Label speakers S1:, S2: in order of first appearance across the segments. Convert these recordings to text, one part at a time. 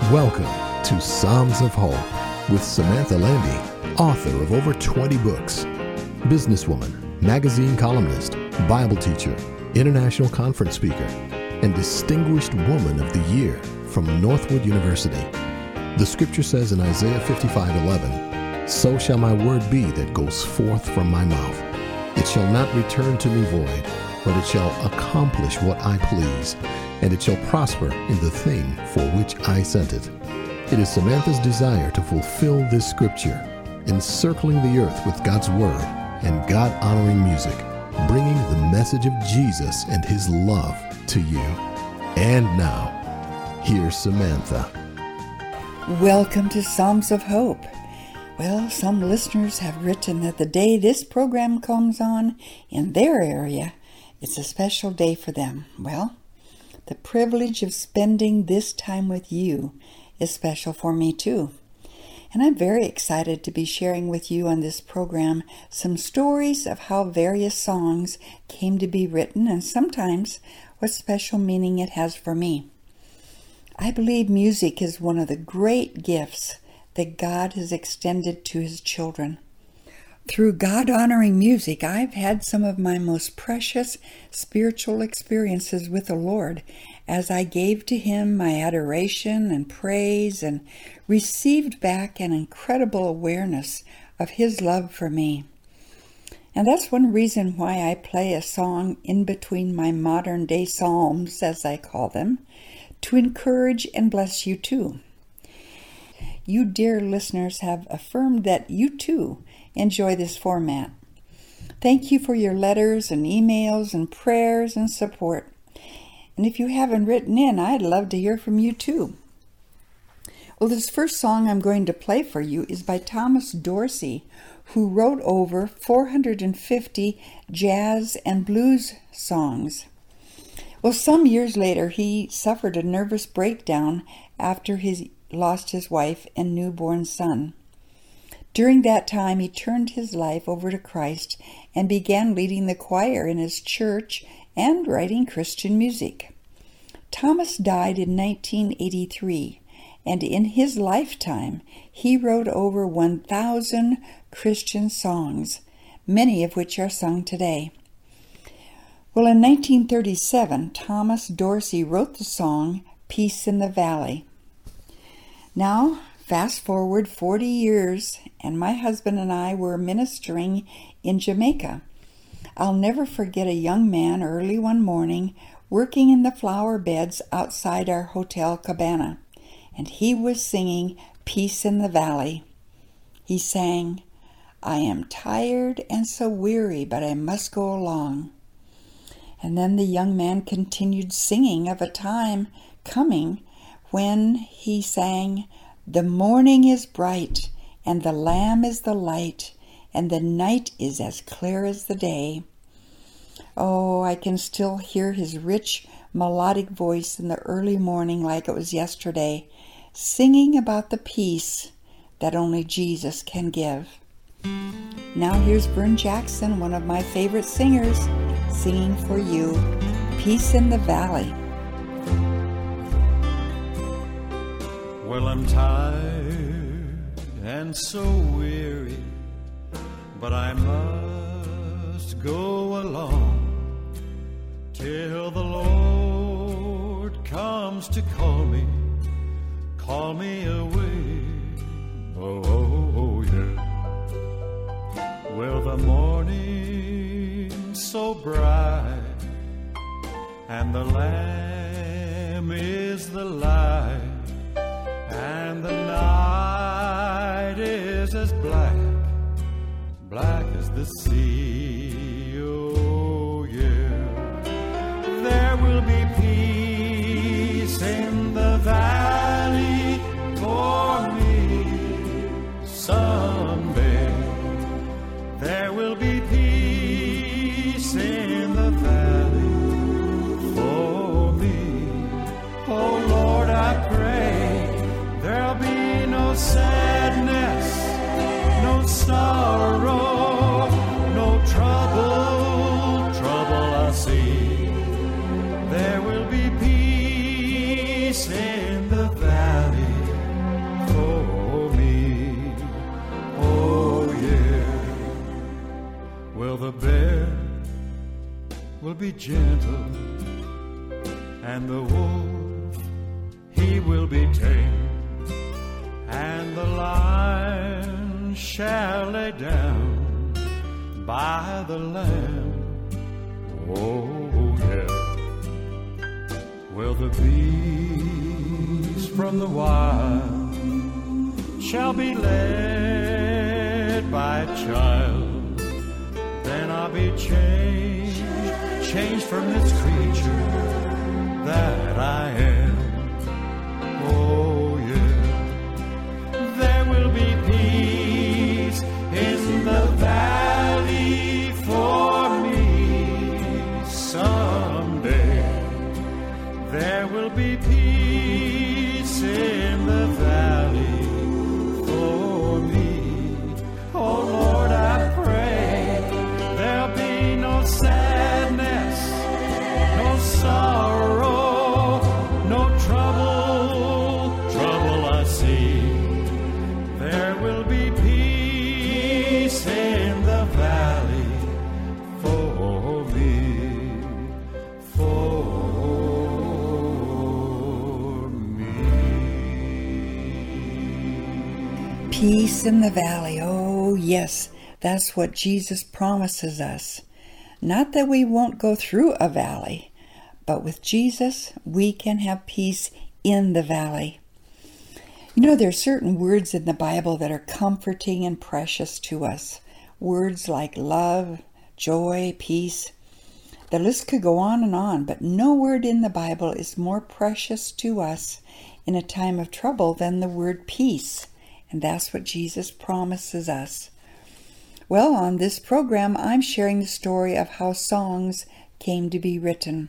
S1: Welcome to Psalms of Hope with Samantha Landy, author of over 20 books, businesswoman, magazine columnist, Bible teacher, international conference speaker, and Distinguished Woman of the Year from Northwood University. The scripture says in Isaiah 55:11, "So shall my word be that goes forth from my mouth. It shall not return to me void, but it shall accomplish what I please, and it shall prosper in the thing for which I sent it." It is Samantha's desire to fulfill this scripture, encircling the earth with God's word and God-honoring music, bringing the message of Jesus and his love to you. And now, here's Samantha.
S2: Welcome to Psalms of Hope. Well, some listeners have written that the day this program comes on in their area, it's a special day for them. Well, the privilege of spending this time with you is special for me too. And I'm very excited to be sharing with you on this program some stories of how various songs came to be written and sometimes what special meaning it has for me. I believe music is one of the great gifts that God has extended to his children. Through God-honoring music, I've had some of my most precious spiritual experiences with the Lord as I gave to him my adoration and praise and received back an incredible awareness of his love for me. And that's one reason why I play a song in between my modern-day psalms, as I call them, to encourage and bless you too. You dear listeners have affirmed that you too enjoy this format. Thank you for your letters and emails and prayers and support. And if you haven't written in, I'd love to hear from you too. Well, this first song I'm going to play for you is by Thomas Dorsey, who wrote over 450 jazz and blues songs. Well, some years later, he suffered a nervous breakdown after he lost his wife and newborn son. During that time, he turned his life over to Christ and began leading the choir in his church and writing Christian music. Thomas died in 1983, and in his lifetime, he wrote over 1,000 Christian songs, many of which are sung today. Well, in 1937, Thomas Dorsey wrote the song "Peace in the Valley." Now, fast forward 40 years, and my husband and I were ministering in Jamaica. I'll never forget a young man early one morning working in the flower beds outside our hotel cabana, and he was singing "Peace in the Valley." He sang, "I am tired and so weary, but I must go along." And then the young man continued singing of a time coming when he sang, "The morning is bright, and the Lamb is the light, and the night is as clear as the day." Oh, I can still hear his rich, melodic voice in the early morning like it was yesterday, singing about the peace that only Jesus can give. Now here's Vern Jackson, one of my favorite singers, singing for you, "Peace in the Valley."
S3: Well, I'm tired and so weary, but I must go along till the Lord comes to call me away. Oh, yeah. Well, the morning's so bright, and the Lamb is the light, and the night is as black as the sea. Oh, yeah. There will be peace in the valley for me someday. There will be peace in the valley for me. Oh, Lord, I pray there'll be no sadness, no sorrow, no trouble I see. There will be peace in the valley be gentle, and the wolf, he will be tame, and the lion shall lay down by the lamb. Oh, yeah. Well, the beast from the wild shall be led by a child. Then I'll be changed from this creature that I am. Oh, yeah. There will be peace in the valley for me someday. There will be peace in the valley for me. Oh, Lord, I pray there'll be no sadness, no sorrow, no trouble I see. There will be peace in the valley for me, for me.
S2: Peace in the valley. Oh, yes, that's what Jesus promises us. Not that we won't go through a valley, but with Jesus, we can have peace in the valley. You know, there are certain words in the Bible that are comforting and precious to us. Words like love, joy, peace. The list could go on, but no word in the Bible is more precious to us in a time of trouble than the word peace. And that's what Jesus promises us. Well, on this program, I'm sharing the story of how songs came to be written.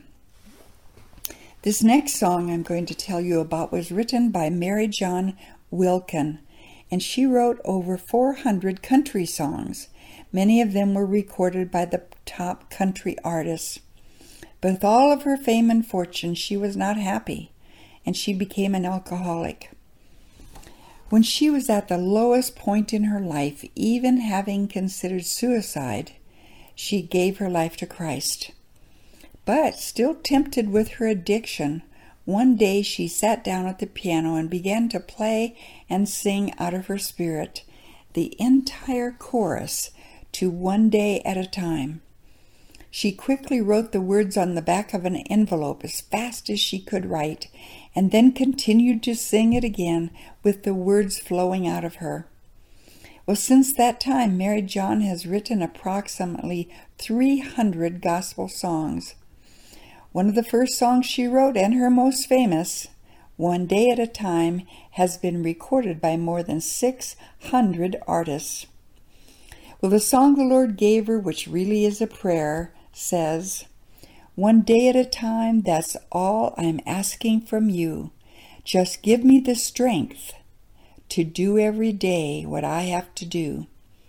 S2: This next song I'm going to tell you about was written by Mary John Wilkin, and she wrote over 400 country songs. Many of them were recorded by the top country artists. But with all of her fame and fortune, she was not happy, and she became an alcoholic. When she was at the lowest point in her life, even having considered suicide, she gave her life to Christ. But still tempted with her addiction, one day she sat down at the piano and began to play and sing out of her spirit the entire chorus to One Day at a Time. She quickly wrote the words on the back of an envelope as fast as she could write, and then continued to sing it again with the words flowing out of her. Well, since that time, Mary John has written approximately 300 gospel songs. One of the first songs she wrote, and her most famous, One Day at a Time, has been recorded by more than 600 artists. Well, the song the Lord gave her, which really is a prayer, says, "One day at a time, that's all I'm asking from you. Just give me the strength to do every day what I have to do."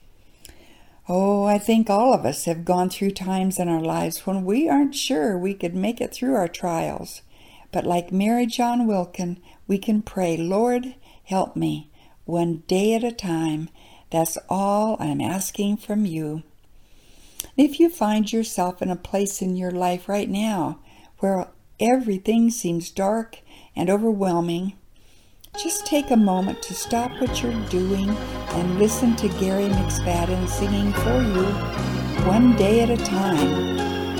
S2: Oh, I think all of us have gone through times in our lives when we aren't sure we could make it through our trials. But like Mary John Wilkin, we can pray, "Lord, help me, one day at a time. That's all I'm asking from you." If you find yourself in a place in your life right now where everything seems dark and overwhelming, just take a moment to stop what you're doing and listen to Gary McSpadden singing for you, One Day at a Time.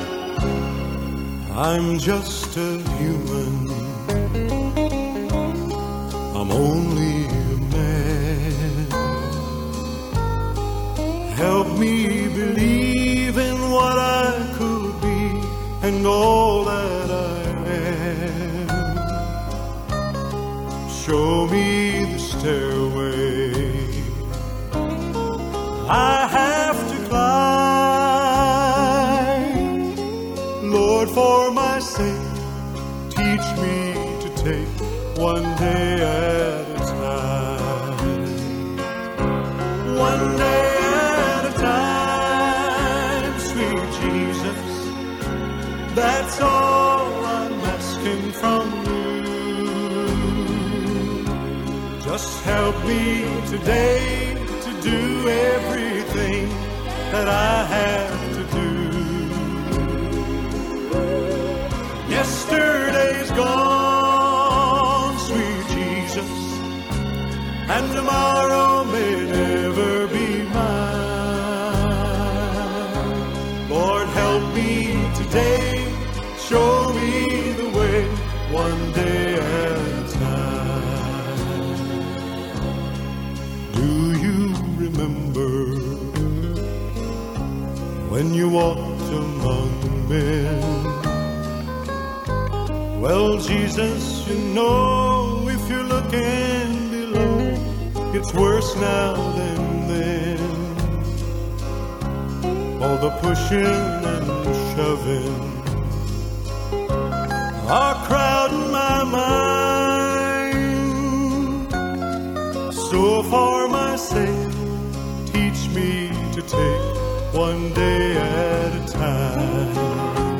S3: I'm just a human, I'm only a man. Help me believe in what I could be and all that I am. Show me the stairway I have to climb. Lord, for my sake, teach me to take one day at a time. One day at a time, sweet Jesus, that's all I'm asking from you. Just help me today to do everything that I have to do. and tomorrow may never be mine. Lord, help me today, show me the way, one day at a time. Do you remember when you walked among men? Well, Jesus, you know, if you're looking below, it's worse now than then. All the pushing and shoving are crowding my mind. So for my sake, teach me to take one day at a time.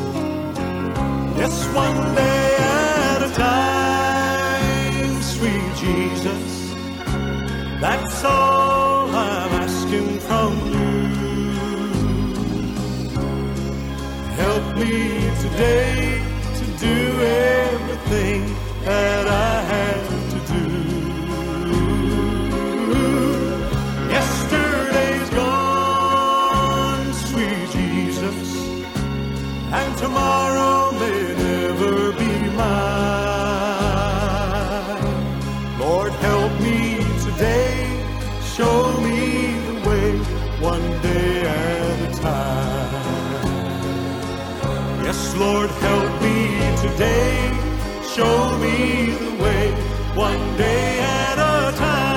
S3: Yes, one day at a time, sweet Jesus, that's all I'm asking from you. Help me today to do everything that I have to do. Yesterday's gone, sweet Jesus, and tomorrow may never be mine. Lord, help me today, show me the way, one day at a time. Yes, Lord, help me today, show me the way, one day at a time.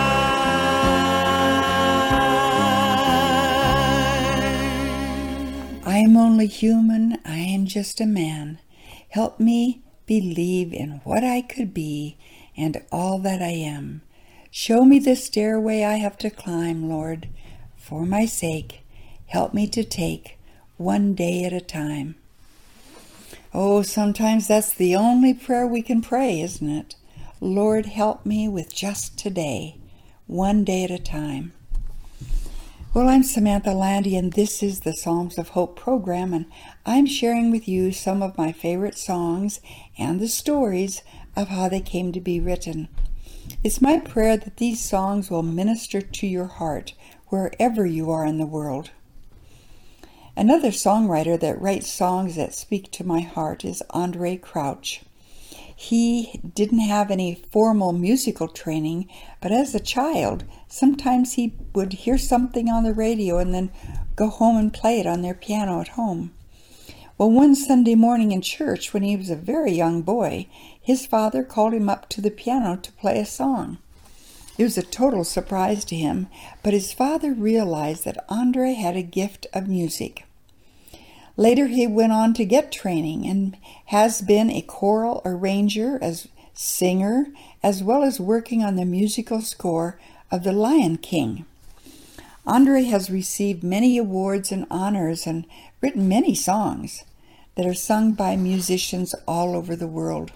S2: I am only human, I am just a man. Help me believe in what I could be and all that I am. Show me the stairway I have to climb, Lord. For my sake, help me to take one day at a time. Oh, sometimes that's the only prayer we can pray, isn't it? Lord, help me with just today, one day at a time. Well, I'm Samantha Landy, and this is the Psalms of Hope program, and I'm sharing with you some of my favorite songs and the stories of how they came to be written. It's my prayer that these songs will minister to your heart wherever you are in the world. Another songwriter that writes songs that speak to my heart is Andraé Crouch. He didn't have any formal musical training, but as a child, sometimes he would hear something on the radio and then go home and play it on their piano at home. Well, one Sunday morning in church, when he was a very young boy, his father called him up to the piano to play a song. It was a total surprise to him, but his father realized that Andraé had a gift of music. Later, he went on to get training and has been a choral arranger, as singer, as well as working on the musical score of The Lion King. Andraé has received many awards and honors and written many songs that are sung by musicians all over the world.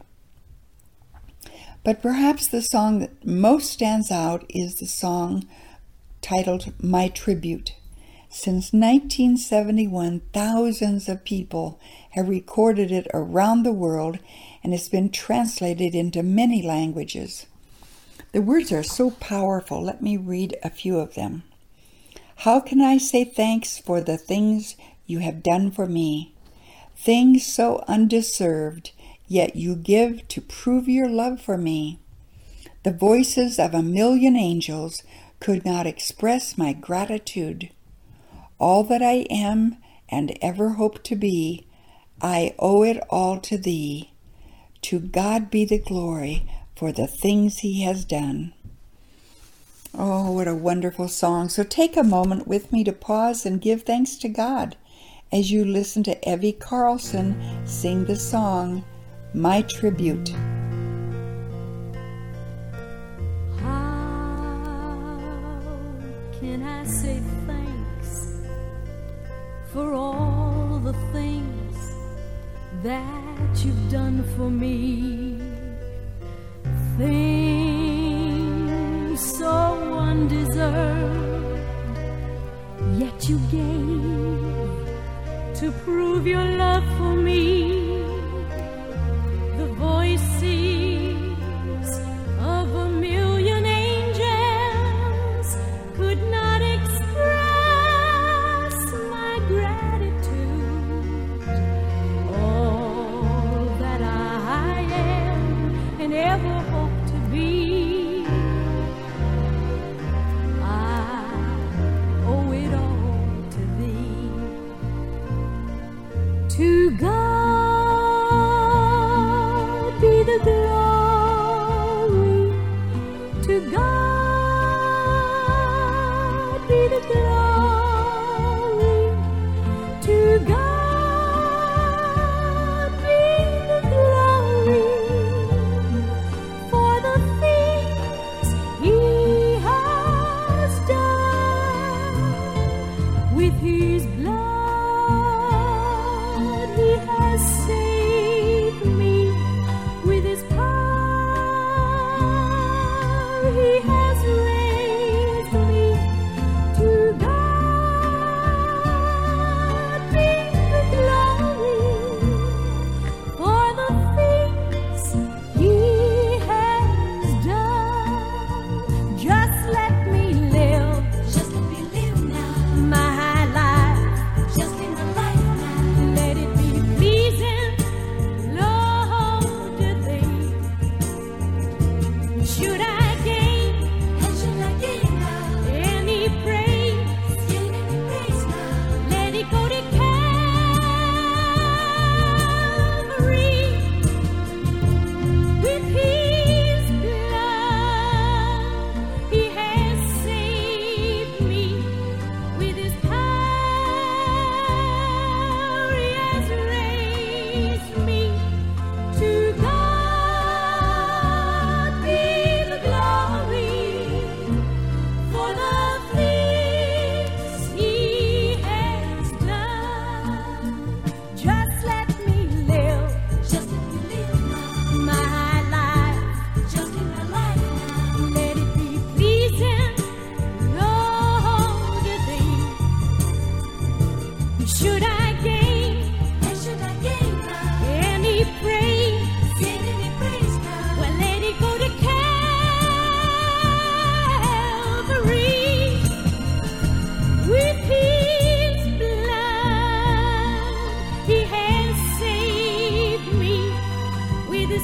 S2: But perhaps the song that most stands out is the song titled My Tribute. Since 1971, thousands of people have recorded it around the world, and it's been translated into many languages. The words are so powerful. Let me read a few of them. How can I say thanks for the things you have done for me? Things so undeserved, yet you give to prove your love for me. The voices of 1,000,000 angels could not express my gratitude. All that I am and ever hope to be, I owe it all to thee. To God be the glory for the things he has done. Oh, what a wonderful song. So take a moment with me to pause and give thanks to God as you listen to Evie Carlson sing the song, My Tribute.
S4: How can I say thanks for all the things that you've done for me? Things so undeserved, yet you gave to prove your love for me. The voices of 1,000,000 angels ever hoped to be. I owe it all to thee. To God be the glory. To God be the glory. To God be the glory for the things He has done. With His blood He has saved me. With His power He has raised me. To God be the glory for the things He has done. Just let me live.
S5: Just let me live now.
S4: My life.
S5: Just live my life now.
S4: Let it be pleasing, Lord, to Thee. Should I gain
S5: And should I gain now?
S4: any praise,
S5: Gain any praise now?
S4: let it go to Calvary. With His blood He has saved me. With His power He has raised me. To God be the glory for the things He has done. Just let me live
S5: Just let me live now.
S4: my life.
S5: Just live my life now.
S4: Let it be pleasing, Lord, to Thee. Should I gain
S5: And should I gain now?
S4: any praise,
S5: Gain any praise now?
S4: well, let it go to Calvary. With His blood He has saved me. With His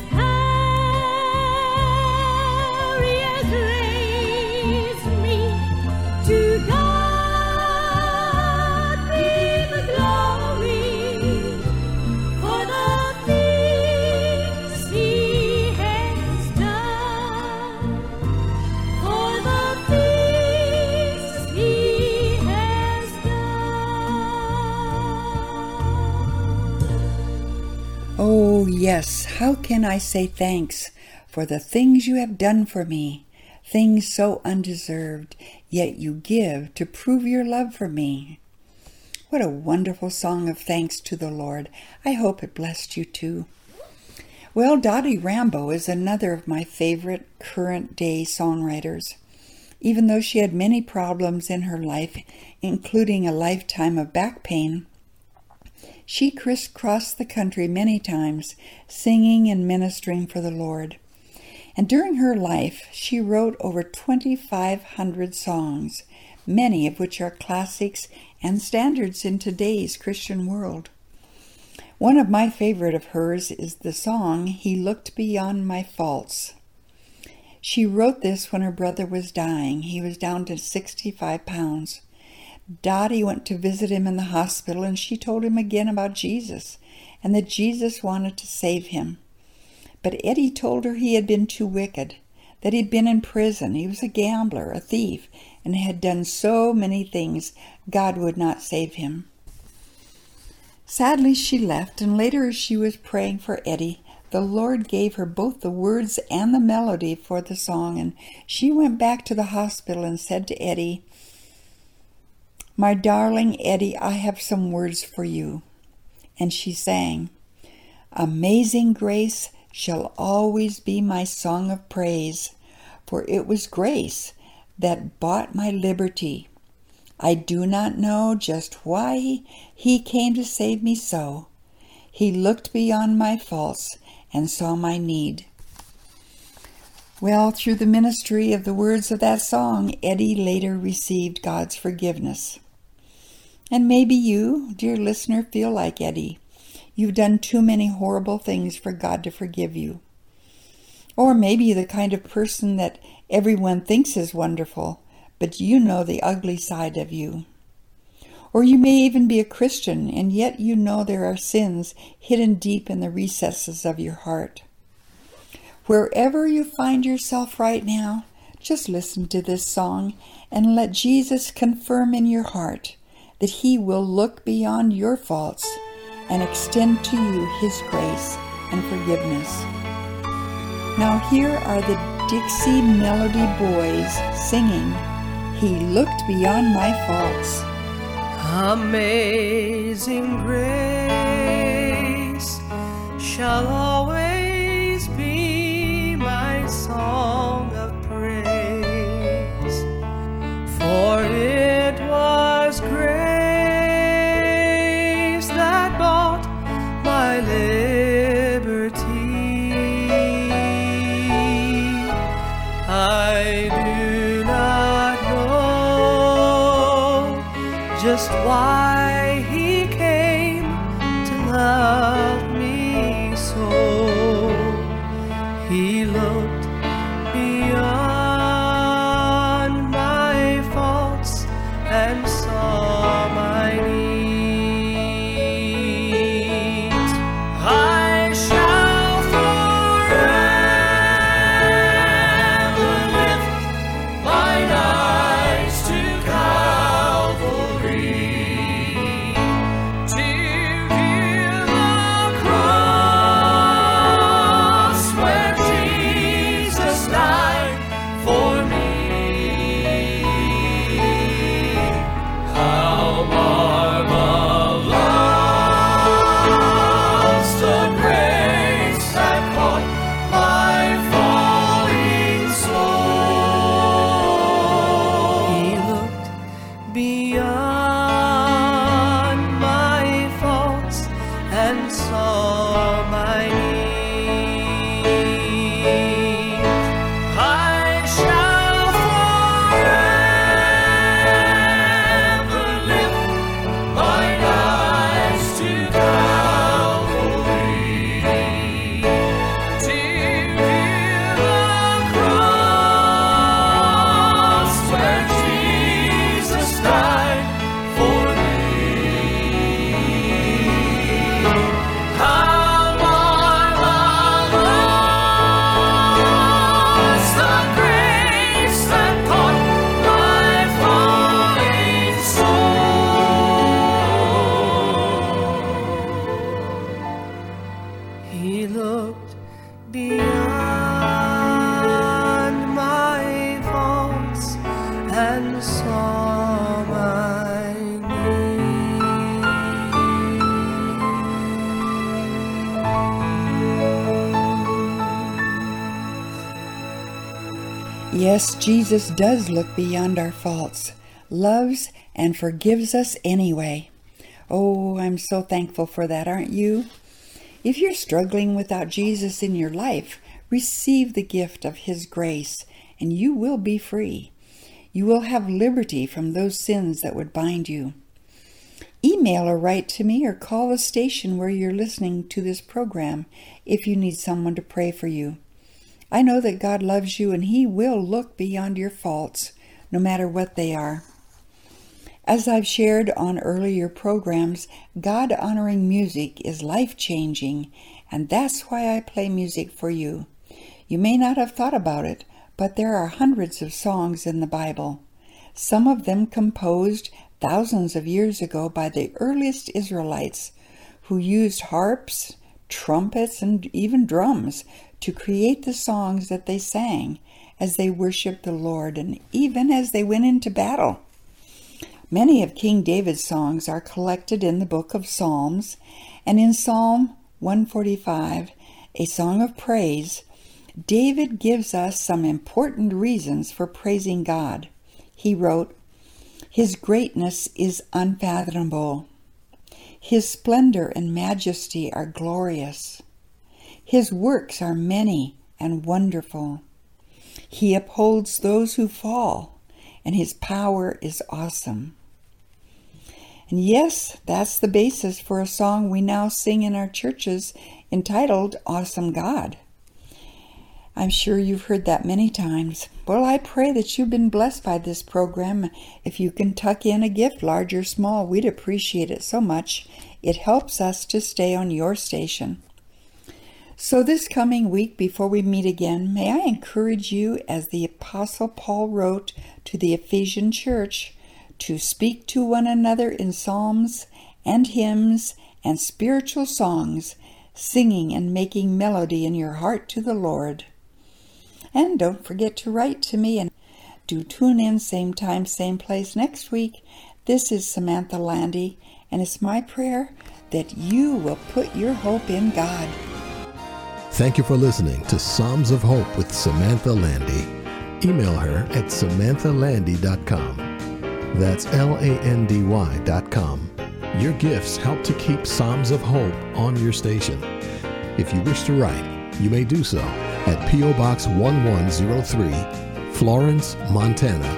S4: power He has raised me. To God be the glory for the things He has done. For the things He has done.
S2: Oh, yes, how can I say thanks for the things you have done for me, things so undeserved, yet you give to prove your love for me. What a wonderful song of thanks to the Lord. I hope it blessed you too. Well, Dottie Rambo is another of my favorite current-day songwriters. Even though she had many problems in her life, including a lifetime of back pain, she crisscrossed the country many times, singing and ministering for the Lord. And during her life, she wrote over 2,500 songs, many of which are classics and standards in today's Christian world. One of my favorite of hers is the song, He Looked Beyond My Faults. She wrote this when her brother was dying. He was down to 65 pounds. Dottie went to visit him in the hospital, and she told him again about Jesus and that Jesus wanted to save him. But Eddie told her he had been too wicked, that he'd been in prison, he was a gambler, a thief, and had done so many things God would not save him. Sadly, she left, and later as she was praying for Eddie, the Lord gave her both the words and the melody for the song, and she went back to the hospital and said to Eddie, "My darling Eddie, I have some words for you." And she sang, "Amazing grace shall always be my song of praise, for it was grace that bought my liberty. I do not know just why he came to save me so. He looked beyond my faults and saw my need." Well, through the ministry of the words of that song, Eddie later received God's forgiveness. And maybe you, dear listener, feel like Eddie. You've done too many horrible things for God to forgive you. Or maybe the kind of person that everyone thinks is wonderful, but you know the ugly side of you. Or you may even be a Christian, and yet you know there are sins hidden deep in the recesses of your heart. Wherever you find yourself right now, just listen to this song and let Jesus confirm in your heart that He will look beyond your faults and extend to you His grace and forgiveness. Now here are the Dixie Melody Boys singing, "He looked beyond my faults."
S6: Amazing grace shall always be my song of praise, for it was grace that bought my liberty. I do not know just why He came to love me so. He looked beyond my faults and saw my needs. I shall forever lift mine eyes to Calvary, to view the cross where Jesus died for me. How marvelous the grace that caught my falling soul. He looked beyond my faults and saw my needs. I shall forever lift mine eyes to Calvary, to view the cross where Jesus died for me. How marvelous the grace that caught my falling soul. He looked beyond my faults and saw my needs.
S2: Yes, Jesus does look beyond our faults, loves and forgives us anyway. Oh, I'm so thankful for that, aren't you? If you're struggling without Jesus in your life, receive the gift of His grace, and you will be free. You will have liberty from those sins that would bind you. Email or write to me or call the station where you're listening to this program if you need someone to pray for you. I know that God loves you and He will look beyond your faults, no matter what they are. As I've shared on earlier programs, God-honoring music is life-changing, and that's why I play music for you. You may not have thought about it, but there are hundreds of songs in the Bible. Some of them composed thousands of years ago by the earliest Israelites, who used harps, trumpets, and even drums to create the songs that they sang as they worshiped the Lord and even as they went into battle. Many of King David's songs are collected in the book of Psalms, and in Psalm 145, a song of praise, David gives us some important reasons for praising God. He wrote, "His greatness is unfathomable. His splendor and majesty are glorious. His works are many and wonderful. He upholds those who fall, and His power is awesome." And yes, that's the basis for a song we now sing in our churches entitled Awesome God. I'm sure you've heard that many times. Well, I pray that you've been blessed by this program. If you can tuck in a gift, large or small, we'd appreciate it so much. It helps us to stay on your station. So this coming week, before we meet again, may I encourage you, as the Apostle Paul wrote to the Ephesian church, to speak to one another in psalms and hymns and spiritual songs, singing and making melody in your heart to the Lord. And don't forget to write to me, and do tune in same time, same place next week. This is Samantha Landy, and it's my prayer that you will put your hope in God.
S1: Thank you for listening to Psalms of Hope with Samantha Landy. Email her at samanthalandy.com. That's LANDY.com. Your gifts help to keep Psalms of Hope on your station. If you wish to write, you may do so at P.O. Box 1103, Florence, Montana,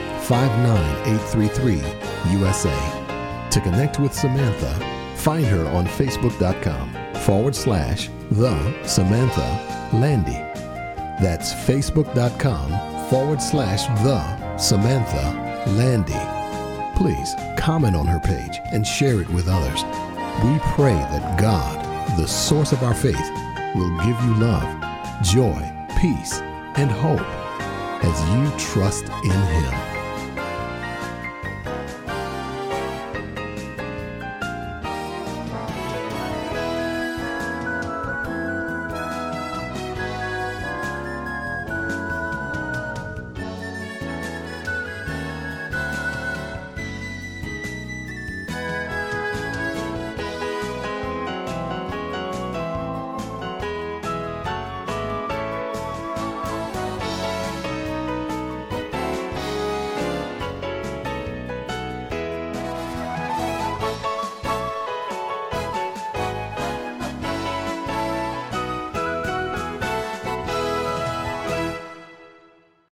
S1: 59833, USA. To connect with Samantha, find her on Facebook.com/The Samantha Landy. That's Facebook.com/The Samantha Landy. Please comment on her page and share it with others. We pray that God, the source of our faith, will give you love, joy, peace, and hope as you trust in Him.